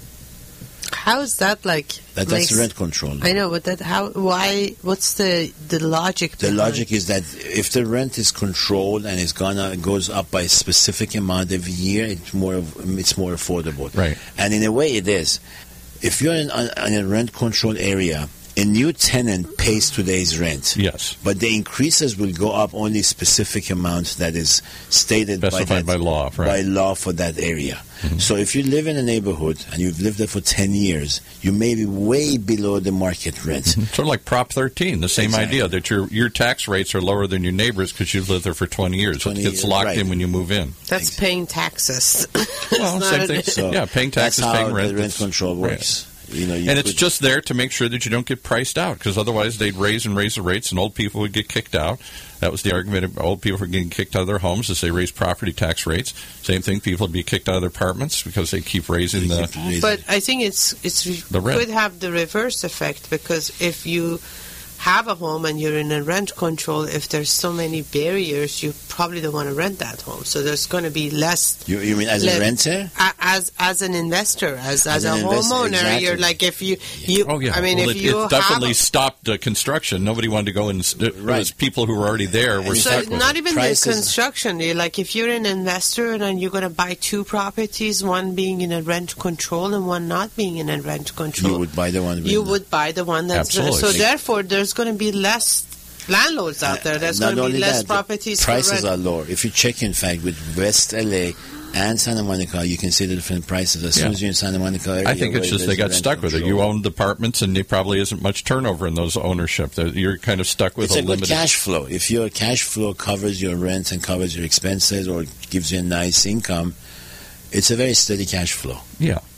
How is that like? That, that's makes- rent control. I know, but that how? Why? What's the the logic? The behind- logic is that if the rent is controlled and it's gonna goes up by a specific amount every year, it's more of- it's more affordable. Right. And in a way, it is. If you're in, on, in a rent controlled area, a new tenant pays today's rent. Yes. But the increases will go up only specific amount that is stated by, Specified that, by law, right. by law for that area. Mm-hmm. So if you live in a neighborhood and you've lived there for ten years, you may be way below the market rent. Sort of like Prop thirteen, the same Exactly. idea that your your tax rates are lower than your neighbors because you've lived there for twenty years. twenty it gets years, locked right. in when you move in. That's paying taxes. Well, It's same not thing. an- So Yeah, paying taxes, that's how paying rent, the rent that's- control right. works. You know, you And it's could- just there to make sure that you don't get priced out, because otherwise they'd raise and raise the rates, and old people would get kicked out. That was the argument of old people were getting kicked out of their homes as they raise property tax rates. Same thing, people would be kicked out of their apartments because they keep raising you the. keep raising- But I think it's it's The rent. could have the reverse effect, because if you have a home and you're in a rent control, if there's so many barriers, you probably don't want to rent that home. So there's going to be less. you, you mean as le- a renter? a- As as an investor, as as, As a an investor, homeowner, exactly. you're like if you you. Oh yeah, I mean, well, if it, you it definitely have a, stopped uh, construction. Nobody wanted to go in. It Right. was people who were already there were And so stuck with not it. even Prices- the construction. You're like if you're an investor and you're going to buy two properties, one being in a rent control and one not being in a rent control. You would buy the one. With You the- would buy the one that's Absolutely. so therefore there's going to be less landlords out there. There's Not going to only be less that, the properties prices for are rent. lower. If you check, in fact, with West L A and Santa Monica, you can see the different prices. As soon Yeah. as you're in Santa Monica area, I think it's where just they there's got rent stuck with it. control. You owned apartments, and there probably isn't much turnover in those ownership. That You're kind of stuck with It's a good limited. cash flow. If your cash flow covers your rent and covers your expenses or gives you a nice income, it's a very steady cash flow. Yeah,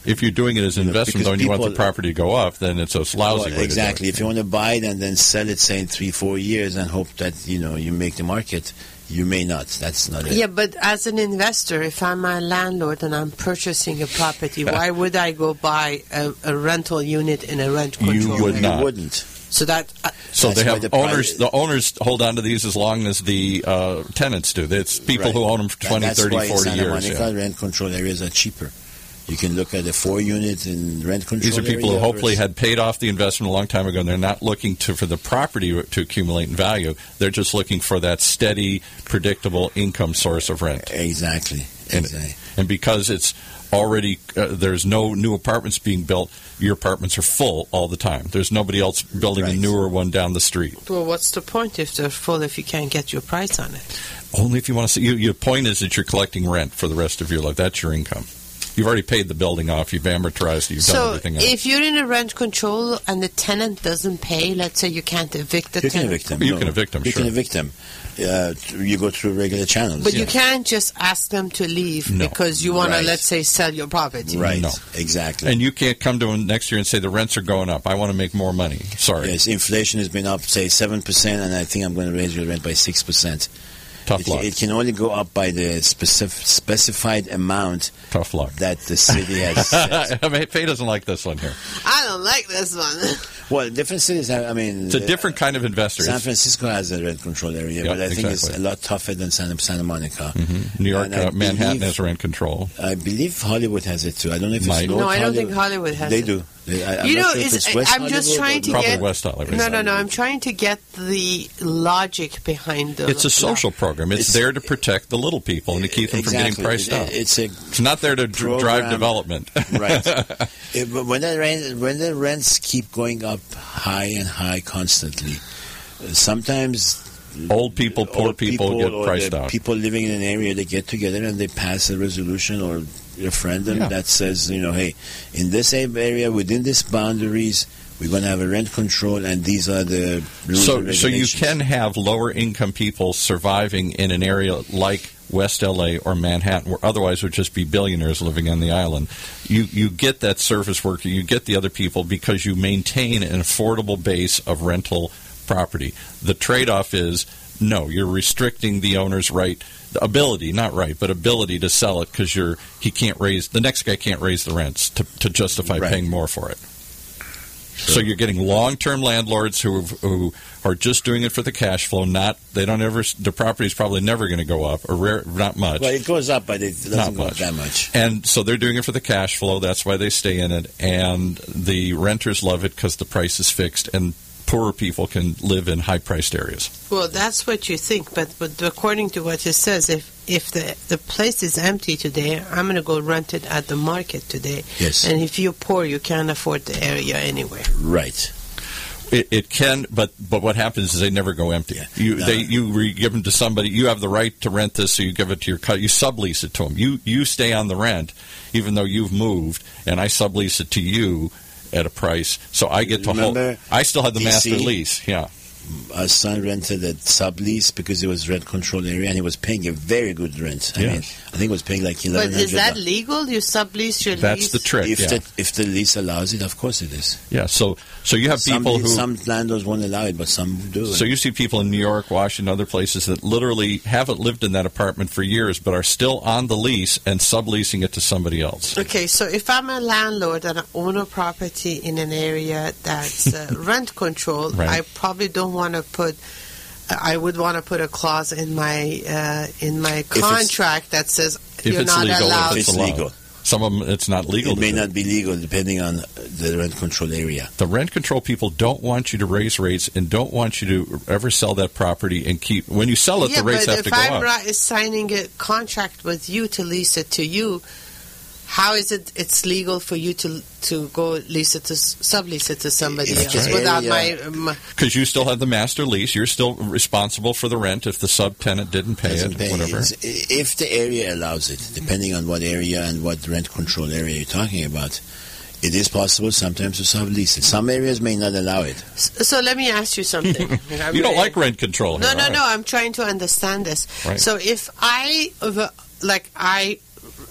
If you're doing it as an You know, investment, because though, and you want the people- property to go up, then it's a lousy Well, way exactly. to do If you want to buy it and then sell it, say in three, four years, and hope that you know you make the market, you may not. That's not it. Yeah, but as an investor, if I'm a landlord and I'm purchasing a property, why would I go buy a, a rental unit in a rent You control would area? not. You wouldn't. So that uh, So That's they why have the pri- owners. The owners hold on to these as long as the uh, tenants do. It's people Right. who own them for And twenty, that's thirty, why forty in Santa years. Monica, Yeah. rent control areas are cheaper. You can look at a four unit in rent control. These are people who area hopefully versus- had paid off the investment a long time ago, and they're not looking to for the property to accumulate in value. They're just looking for that steady, predictable income source of rent. Exactly. And- Exactly. And because it's already uh, there's no new apartments being built, your apartments are full all the time. There's nobody else building a Right. newer one down the street. well, what's the point if they're full if you can't get your price on it? Only if you want to see. You, your point is that you're collecting rent for the rest of your life. That's your income. You've already paid the building off. You've amortized it. You've done So everything else. if you're in a rent control and the tenant doesn't pay, let's say you can't evict the You can tenant. evict them. You no. can evict them, You sure. can evict them. Uh, you go through regular channels. But you Yeah. can't just ask them to leave No. because you want Right. to, let's say, sell your property. Right. No. Exactly. And you can't come to them next year and say the rents are going up. I want to make more money. Sorry. Yes, inflation has been up, say, seven percent, and I think I'm going to raise your rent by six percent. Tough It, luck. it can only go up by the specif- specified amount Tough luck. that the city has set. I mean, Faye doesn't like this one here. I don't like this one. Well, different cities have, I mean... It's a different kind of investor. San It's- Francisco has a rent control area, Yeah, but I think it's exactly. a lot tougher than Santa, Santa Monica. New York, And I uh, Manhattan believe- has rent control. I believe Hollywood has it too. I don't know if Might. it's No, North I don't Hollywood. think Hollywood has They it. do. They, I, I'm You not know, sure if it's- it's West I'm just Hollywood trying or to Probably get- West Hollywood. No, no, no. I'm trying to get the logic behind the. It's a social program. It's, It's- there to protect the little people and to keep them Exactly. from getting priced It- out. It's a It's not there to dr- drive program. development. right. It- but when the rent, when the rents keep going up high and high constantly, uh, sometimes Old people, poor old people, get or priced the out. people living in an area, they get together and they pass a resolution or referendum Yeah. that says, you know, hey, in this area, within these boundaries, we're going to have a rent control, and these are the rules So, and so you regulations. can have lower income people surviving in an area like West L A or Manhattan, where otherwise would just be billionaires living on the island. You you get that service worker, you get the other people because you maintain an affordable base of rental property. The trade-off is no, you're restricting the owner's right, the ability, not right, but ability to sell it because you're he can't raise the next guy can't raise the rents to to justify Right. paying more for it. So you're getting long-term landlords who who are just doing it for the cash flow. Not they don't ever the property's probably never going to go up or rare, not much. Well, it goes up, but it doesn't Not go up much. that much. And so they're doing it for the cash flow. That's why they stay in it. And the renters love it because the price is fixed, and poorer people can live in high-priced areas. Well, that's what you think, but, but according to what it says, if if the the place is empty today, I'm going to go rent it at the market today. Yes. And if you're poor, you can't afford the area anyway. Right. It, it can, but but what happens is they never go empty. Yeah. You No. they you re- give them to somebody. You have the right to rent this, so you give it to your cut. You sublease it to them. You you stay on the rent, even though you've moved, and I sublease it to you at a price. So I get to hold. Remember I still have the D C? master lease. Yeah. Our son rented a sublease because it was rent control area, and he was paying a very good rent. I Yes. mean, I think it was paying like But eleven hundred. is that legal? You sublease your That's lease? the trick. If yeah. the if the lease allows it, of course it is. yeah. So so you have Some, people who. some landlords won't allow it, but some do. So you see people in New York, Washington, other places that literally haven't lived in that apartment for years, but are still on the lease and subleasing it to somebody else. Okay, so if I'm a landlord and I own a property in an area that's uh, rent control, Right. I probably don't want to put. I would want to put a clause in my uh, in my it's- contract that says If you're it's not legal, allowed. if it's It's allowed. legal. Some of them, it's not legal. It to may do. not be legal depending on the rent control area. The rent control people don't want you to raise rates and don't want you to ever sell that property and keep. When you sell it, yeah, the rates but have if to go I'm up. ri- signing a contract with you to lease it to you, how is it it's legal for you to to go lease it to s- sublease it to somebody If else the without area- my, my Because you still have the master lease, you're still responsible for the rent if the subtenant didn't pay Doesn't it, pay. whatever. It's- If the area allows it, depending on what area and what rent control area you're talking about, it is possible sometimes to sublease it. Some areas may not allow it. So let me ask you something. You don't like rent control. No, here, no, right? no. I'm trying to understand this. Right. So if I, like, I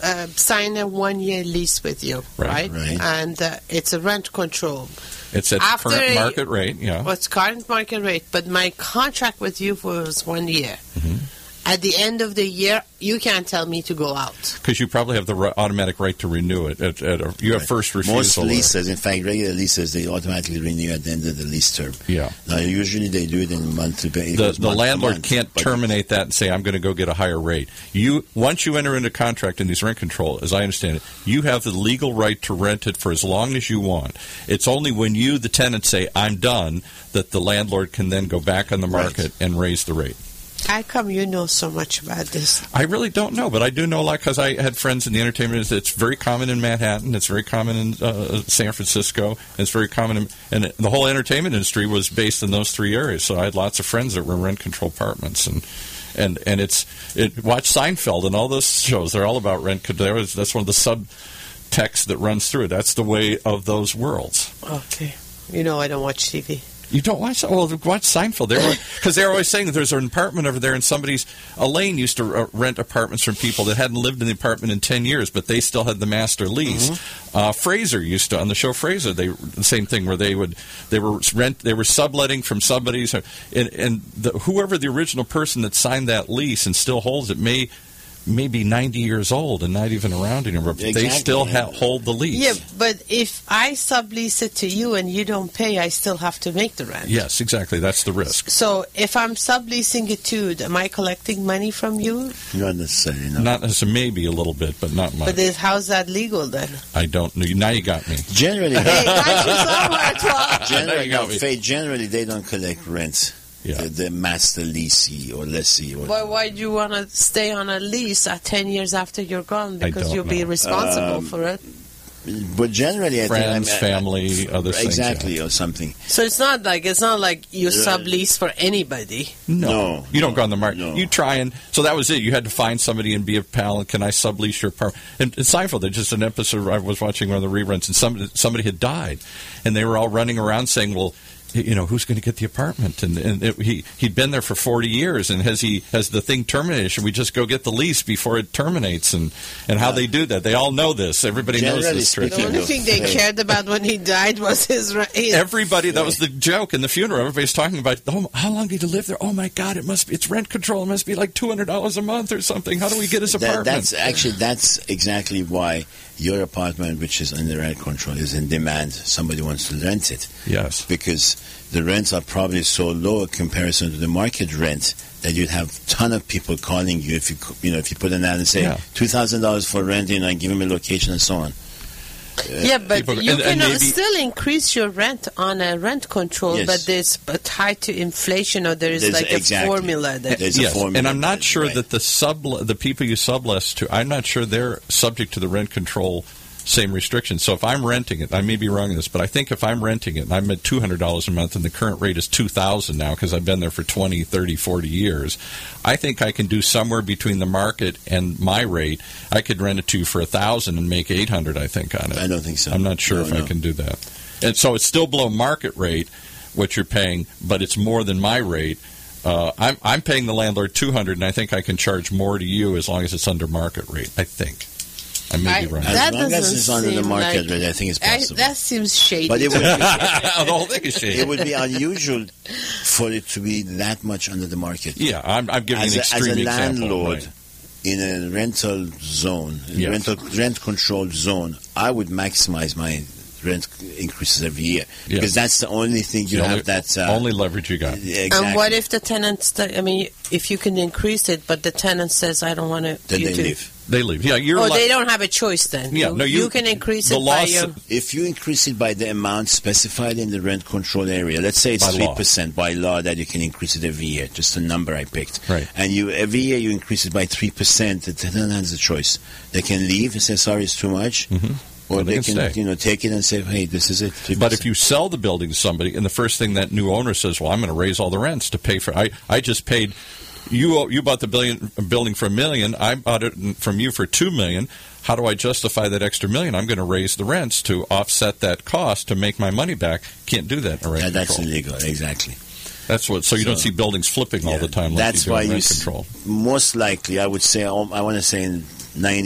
uh, sign a one-year lease with you, Right. right? Right. And uh, it's a rent control. It's at After current a- market rate, yeah. What's current market rate? But my contract with you was one year. Mm-hmm. At the end of the year, you can't tell me to go out. Because you probably have the ri- automatic right to renew it. At, at a, you have Right. first refusal. Most or- leases, in fact, regular leases, they automatically renew at the end of the lease term. Yeah. Now, usually they do it in monthly basis. The, the landlord can't terminate that and say, I'm going to go get a higher rate. You Once you enter into contract in these rent control, as I understand it, you have the legal right to rent it for as long as you want. It's only when you, the tenant, say, I'm done, that the landlord can then go back on the market Right. and raise the rate. How come you know so much about this? I really don't know, but I do know a lot because I had friends in the entertainment industry. It's very common in Manhattan. It's very common in uh, San Francisco. It's very common in, and the whole entertainment industry was based in those three areas. So I had lots of friends that were in rent control apartments, and and and it's it. Watch Seinfeld and all those shows. They're all about rent control. That's one of the subtexts that runs through it. That's the way of those worlds. Okay. You know I don't watch T V. You don't watch well, watch Seinfeld. Because they're always saying that there's an apartment over there, and somebody's Elaine used to uh, rent apartments from people that hadn't lived in the apartment in ten years, but they still had the master lease. Mm-hmm. Uh, Fraser used to on the show Fraser. They the same thing where they would they were rent they were subletting from somebody's, and, and the, whoever the original person that signed that lease and still holds it may. may be ninety years old and not even around anymore, but Exactly. they still ha- hold the lease. Yeah, but if I sublease it to you and you don't pay, I still have to make the rent. Yes, exactly. That's the risk. So if I'm subleasing it to you, am I collecting money from you? Not necessarily, no. Not as maybe a little bit, but not much. But is, how's that legal then? I don't know. Now you got me. Generally, Hey, thank you so much, Rob. generally, You got no, me. Faye, generally they don't collect rent. Yeah. The, the master leasee or lessee. Or, Why, why do you want to stay on a lease at ten years after you're gone? I Because don't you'll be know. responsible Um, for it. But generally, I Friends, think I'm- family, other things. exactly, yeah. or something. So it's not like it's not like you sublease for anybody. No, No, you don't no, go on the market. no. You try and so that was it. You had to find somebody and be a pal. And can I sublease your apartment? And in Seinfeld, there's just an episode I was watching one of the reruns, and somebody somebody had died, and they were all running around saying, "Well, you know, who's going to get the apartment?" And, and it, he he'd been there for forty years, and has he has the thing terminated? Should we just go get the lease before it terminates? And and how they do that? They all know this. Everybody knows Generally this trick. The speaking, only of thing they fame. cared about when he died was his. ra- his Everybody, that was the joke in the funeral. Everybody's talking about, oh, how long did he live there? Oh my God, it must be, it's rent control. It must be like two hundred dollars a month or something. How do we get his That, apartment? that's actually that's exactly why your apartment, which is under rent control, is in demand. Somebody wants to rent it Yes. because the rents are probably so low in comparison to the market rent that you'd have a ton of people calling you if you you know if you put an ad and say Yeah. two thousand dollars for rent, you know, and give them a location and so on. Yeah, but People- you and- can and uh, maybe- still increase your rent on a rent control, Yes. but there's a tied to inflation, or there is There's- like a exactly. formula that. There's a yes, formula, and I'm not sure right. that the sub the people you subless to, I'm not sure they're subject to the rent control same restrictions. So if I'm renting it, I may be wrong in this, but I think if I'm renting it and I'm at two hundred dollars a month and the current rate is two thousand dollars now because I've been there for twenty, thirty, forty years, I think I can do somewhere between the market and my rate. I could rent it to you for one thousand dollars and make eight hundred dollars, I think, on it. I don't think so. I'm not sure No, if I no. can do that. And so it's still below market rate, what you're paying, but it's more than my rate. Uh, I'm, I'm paying the landlord two hundred dollars, and I think I can charge more to you as long as it's under market rate, I think. I may be I- wrong. As That long as doesn't it's under the seem market like- rate, I think it's I, possible. that seems shady. But it would, be, the whole thing is shady. it would be unusual for it to be that much under the market. Yeah, I'm, I'm giving As an a, as extreme a example. landlord right. in a rental zone, Yes. rental rent controlled zone, I would maximize my rent increases every year Yeah. because that's the only thing you The have only, that uh, only leverage you got. exactly. And what if the tenant? St- I mean, if you can increase it, but the tenant says, "I don't want to." then you they to. leave. They leave. Yeah, you're Oh, li- they don't have a choice then. Yeah, you, no, you- can increase the it law by s- your. If you increase it by the amount specified in the rent control area, let's say it's By three law. percent by law that you can increase it every year, just a number I picked. Right. And you every year you increase it by three percent, the tenant has a choice. They can leave and say, sorry, it's too much. Mhm. Or Or they they can can, stay. you know, take it and say, hey, this is it. three percent. But if you sell the building to somebody, and the first thing that new owner says, "Well, I'm going to raise all the rents to pay for," I, I just paid. You you bought the billion, building for a million. I bought it from you for two million. How do I justify that extra million? I'm going to raise the rents to offset that cost to make my money back. Can't do that in a rent Yeah, that's control. illegal, exactly. That's what. So you don't So- see buildings flipping all Yeah, the time. Like that's you do why in you rent s- control. Most likely, I would say, um, I want to say in ninety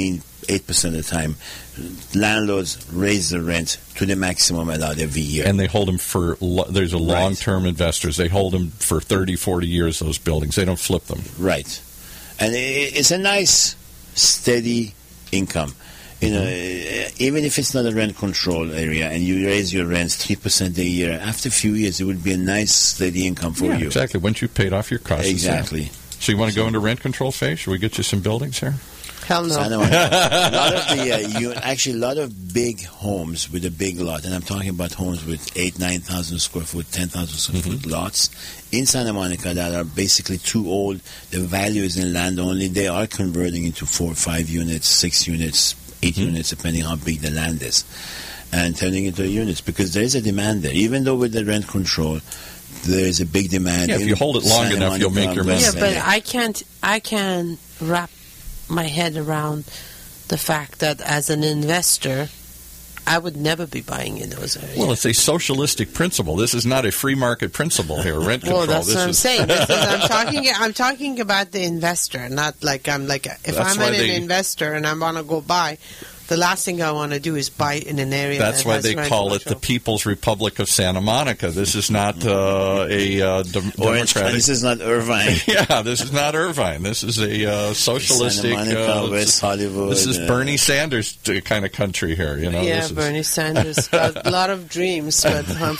eight percent of the time, landlords raise the rent to the maximum allowed every year. And they hold them for, lo- there's a Right. long-term investors. They hold them for thirty, forty years, those buildings. They don't flip them. Right. And it, it's a nice, steady income. You know, mm-hmm. even if it's not a rent control area and you raise your rents three percent a year, after a few years it would be a nice, steady income for yeah, you. Exactly. Once you've paid off your costs. Exactly. So you want to go into rent control phase? Should we get you some buildings here? Hell no. So a lot of the, uh, you, actually, a lot of big homes with a big lot, and I'm talking about homes with eight, nine thousand square foot, ten thousand square mm-hmm. foot lots in Santa Monica that are basically too old. The value is in land only. They are converting into four, five units, six units, eight mm-hmm. units, depending how big the land is, and turning into units because there is a demand there. Even though with the rent control, there is a big demand. Yeah, if you hold it long Santa enough, Monica, you'll make your money. Yeah, but I can't. I can wrap my head around the fact that as an investor, I would never be buying in those areas. Well, it's a socialistic principle. This is not a free market principle here. Rent control. Well, that's this what I'm is saying. This is, I'm talking. I'm talking about the investor, not like I'm like if That's I'm an they, investor and I want to go buy. The last thing I want to do is buy in an area. That's that why has they rent call control. it the People's Republic of Santa Monica. This is not uh, a uh, de- Orange, democratic. this is not Irvine. Yeah, this is not Irvine. This is a uh, socialistic. Santa Monica, uh, West Hollywood. This is uh, Bernie Sanders kind of country here. You know. Yeah, this is, Bernie Sanders got a lot of dreams, but um,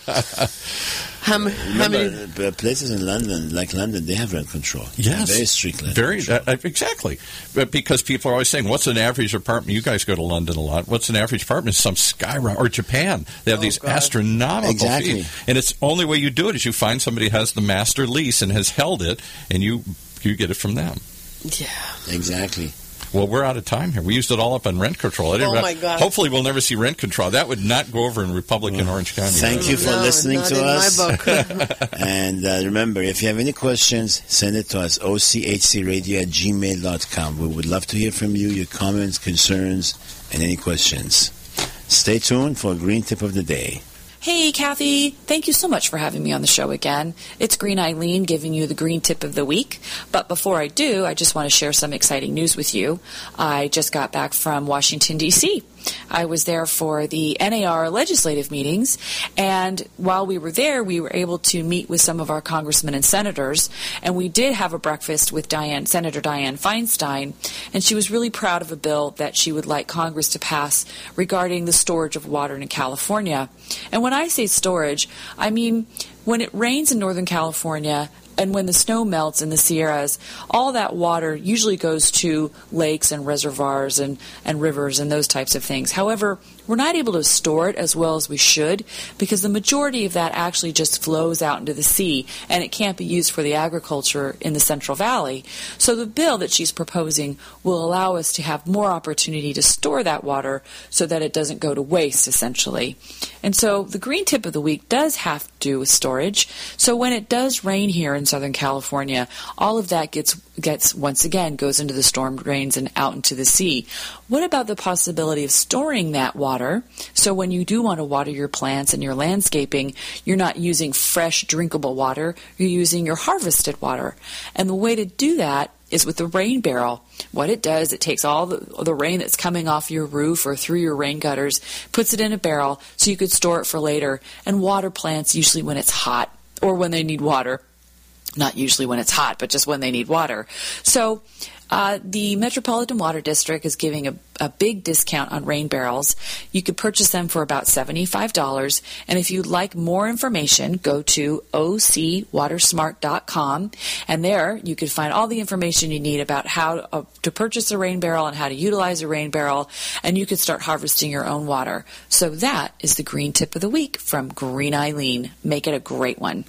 how, m- how Remember, many? uh, places in London, like London, they have rent control. Yes, very strict rent very control. uh, exactly. But because people are always saying, "What's an average apartment?" You guys go to London a lot. What's an average apartment? Some skyrocket. Or Japan, they have Oh, these God. astronomical Exactly. fees, and it's only way you do it is you find somebody who has the master lease and has held it, and you you get it from them. Yeah. Exactly. Well, we're out of time here. We used it all up on rent control. I didn't Oh, re- my God. Hopefully, we'll never see rent control. That would not go over in Republican Orange County. Thank you for No, listening not to in us. my book. And uh, remember, if you have any questions, send it to us, O C H C radio at gmail dot com. We would love to hear from you, your comments, concerns, and any questions. Stay tuned for Green Tip of the Day. Hey, Kathy. Thank you so much for having me on the show again. It's Green Eileen giving you the Green Tip of the Week. But before I do, I just want to share some exciting news with you. I just got back from Washington, D C I was there for the N A R legislative meetings, and while we were there, we were able to meet with some of our congressmen and senators, and we did have a breakfast with Diane, Senator Dianne Feinstein, and she was really proud of a bill that she would like Congress to pass regarding the storage of water in California. And when I say storage, I mean when it rains in Northern California, and when the snow melts in the Sierras, all that water usually goes to lakes and reservoirs and, and rivers and those types of things. However, we're not able to store it as well as we should because the majority of that actually just flows out into the sea, and it can't be used for the agriculture in the Central Valley. So the bill that she's proposing will allow us to have more opportunity to store that water so that it doesn't go to waste, essentially. And so the green tip of the week does have to do with storage. So when it does rain here in Southern California, all of that gets gets once again goes into the storm drains and out into the sea. What about the possibility of storing that water so when you do want to water your plants and your landscaping, you're not using fresh drinkable water, you're using your harvested water? And the way to do that is with the rain barrel. What it does, it takes all the, the rain that's coming off your roof or through your rain gutters, puts it in a barrel so you could store it for later, and water plants usually when it's hot or when they need water. Not usually when it's hot, but just when they need water. So uh, the Metropolitan Water District is giving a, a big discount on rain barrels. You could purchase them for about seventy-five dollars. And if you'd like more information, go to O C water smart dot com. And there you can find all the information you need about how to, uh, to purchase a rain barrel and how to utilize a rain barrel. And you could start harvesting your own water. So that is the green tip of the week from Green Eileen. Make it a great one.